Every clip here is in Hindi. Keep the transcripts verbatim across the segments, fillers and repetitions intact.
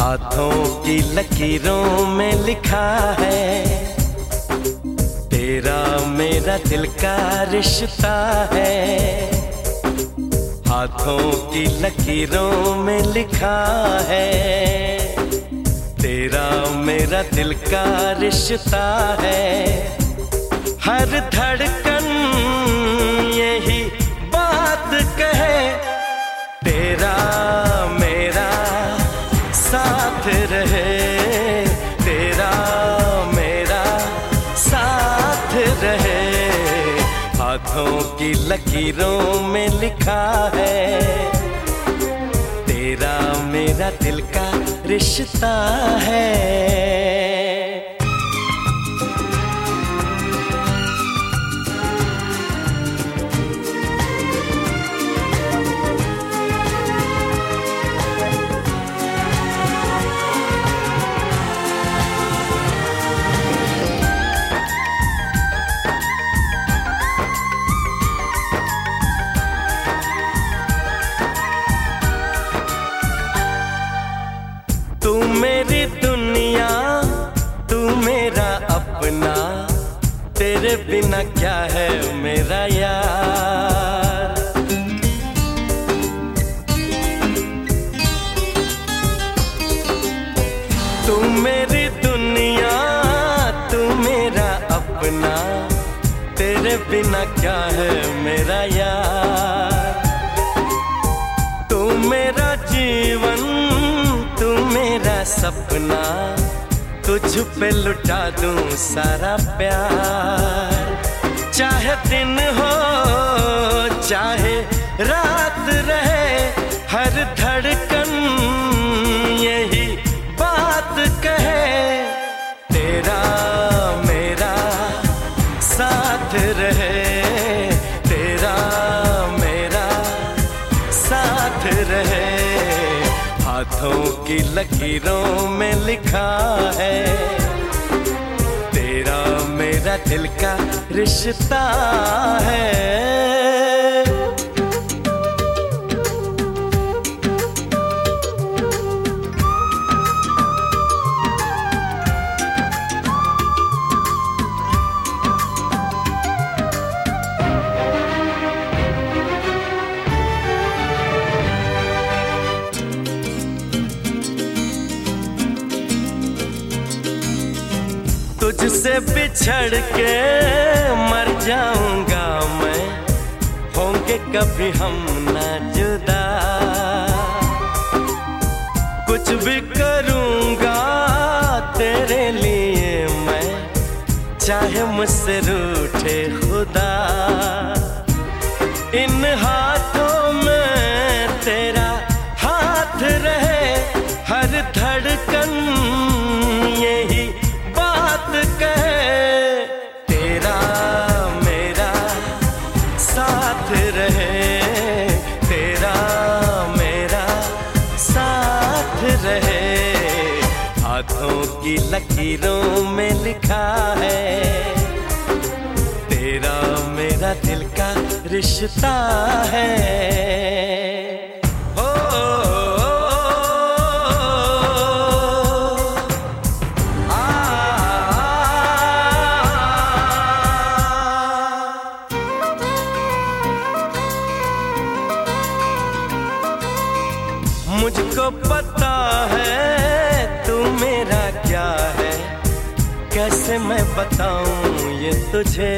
हाथों की लकीरों में लिखा है तेरा मेरा दिल का रिश्ता है। हाथों की लकीरों में लिखा है तेरा मेरा दिल का रिश्ता है। हर धड़कन यही बात कहे तेरा मेरा साथ रहे, तेरा मेरा साथ रहे। हाथों की लकीरों में लिखा है तेरा मेरा दिल का रिश्ता है। तू मेरी दुनिया तू मेरा अपना, तेरे बिना क्या है मेरा यार। तू मेरी दुनिया तू मेरा अपना, तेरे बिना क्या है मेरा यार। तू मेरा जीवन तू मेरा सपना, तुझ पे लुटा दूं सारा प्यार। चाहे दिन हो चाहे रात रहे, हर धड़कन यही बात कहे तेरा मेरा साथ रहे, तेरा मेरा साथ रहे। हाथों की लकीरों में लिखा है तेरा मेरा दिल का रिश्ता है। तुझसे बिछड़ के मर जाऊंगा मैं, होंगे कभी हम ना जुदा। कुछ भी करूंगा तेरे लिए मैं, चाहे मुझसे रूठे खुदा। इन हाथों में तेरा हाथ रहे, हर धड़कन यही कहे तेरा मेरा साथ रहे, तेरा मेरा साथ रहे। हाथों की लकीरों में लिखा है तेरा मेरा दिल का रिश्ता है। मुझको पता है तू मेरा क्या है, कैसे मैं बताऊं ये तुझे।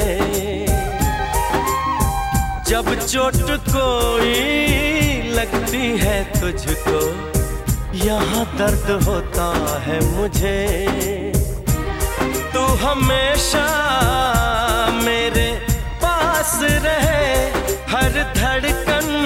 जब चोट कोई लगती है तुझको, यहाँ दर्द होता है मुझे। तू हमेशा मेरे पास रहे, हर धड़कन